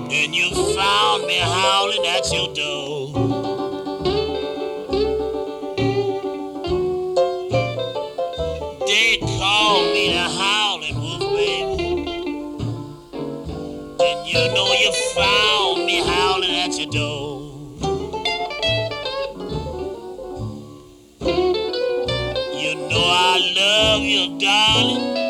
and you found me howling at your door. They call me the howling wolf, baby, and you know you found me howling at your door. You know I love you, darling,